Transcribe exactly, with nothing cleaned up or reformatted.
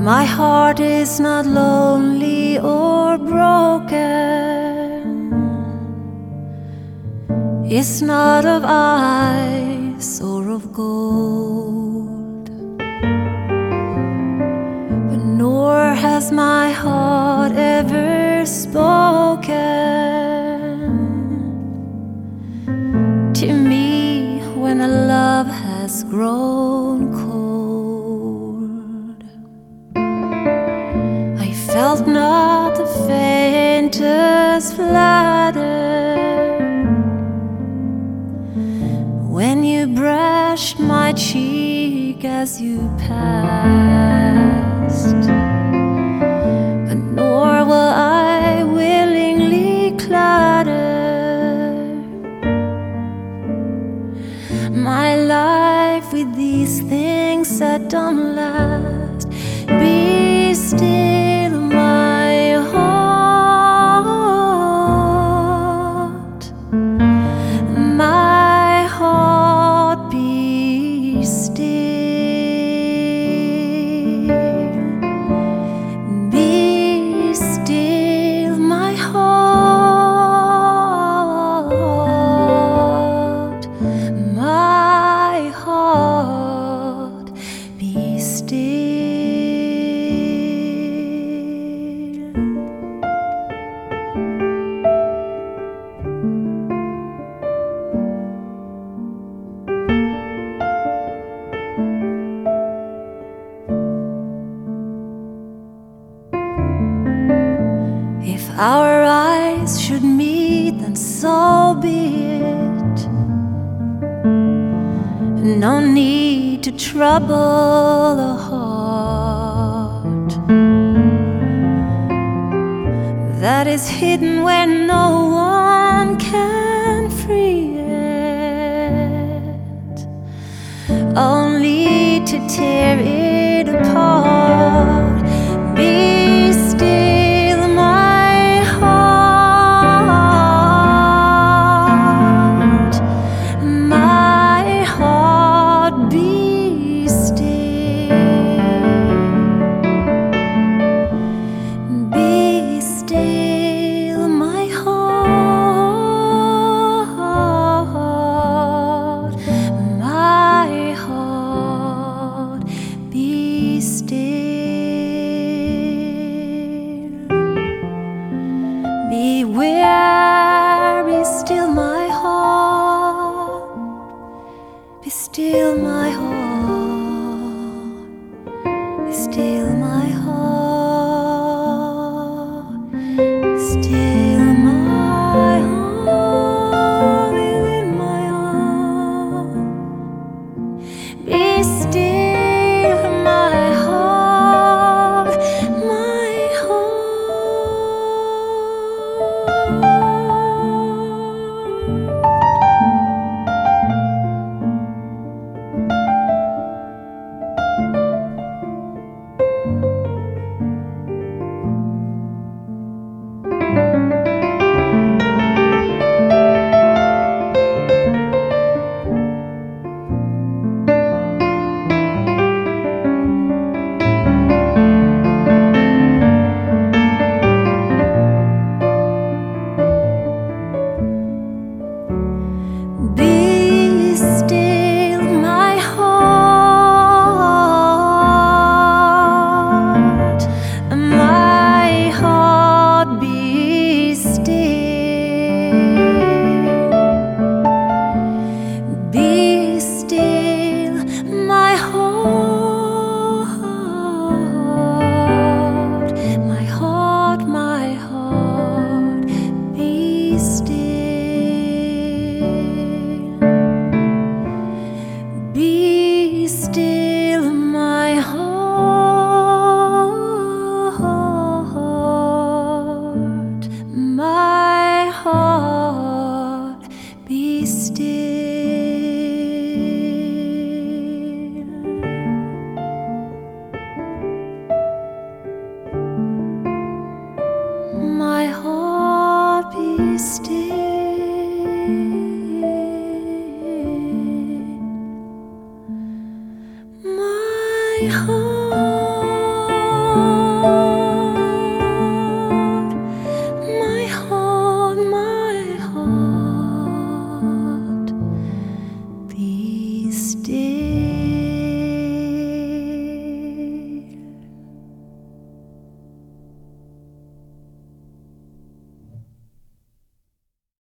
My heart is not lonely or broken. It's not of ice or of gold, but nor has my heart ever spoken to me when a love has grown cold. I felt not the faintest flutter when you brushed my cheek as you passed, but nor will I willingly clutter my life with these things that don't last. Be still, my heart, my heart, be still. Be still, my heart, my heart, be still. If our eyes should meet, then so be it. No need to trouble the heart that is hidden where no one can free it, only to tear it apart. Be still, my heart, my heart, be still. Be still, my heart, my heart, be still. Beware, be still, my heart, be still, my heart, be still, my heart, still, my heart, within my heart. Be still, my heart, my heart. Be still, my heart, my heart, be still. Be still, my heart, my heart, my heart, be still. Be still, my heart, my heart, be still. My heart, be still. My heart.